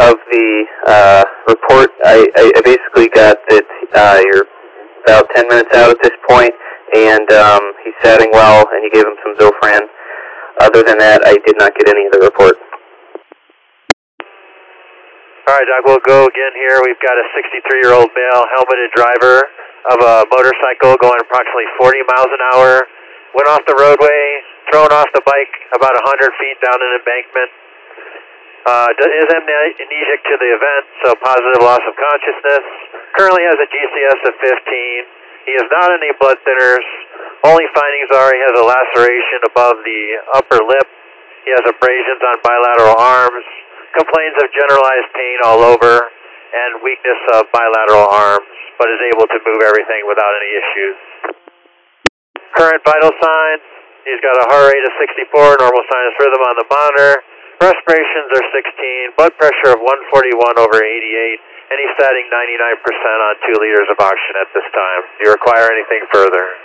of the report. I basically got that you're about 10 minutes out at this point, and he's satting well, and you gave him some Zofran. Other than that, I did not get any of the report. All right, Doug, we'll go again here. We've got a 63-year-old male helmeted driver of a motorcycle going approximately 40 miles an hour. Went off the roadway, thrown off the bike about 100 feet down an embankment. Is amnesic to the event, so positive loss of consciousness. Currently has a GCS of 15. He is not on any blood thinners. Only findings are he has a laceration above the upper lip. He has abrasions on bilateral arms. Complains of generalized pain all over and weakness of bilateral arms, but is able to move everything without any issues. Current vital signs, he's got a heart rate of 64, normal sinus rhythm on the monitor, respirations are 16, blood pressure of 141/88, and he's setting 99% on 2 liters of oxygen at this time. Do you require anything further?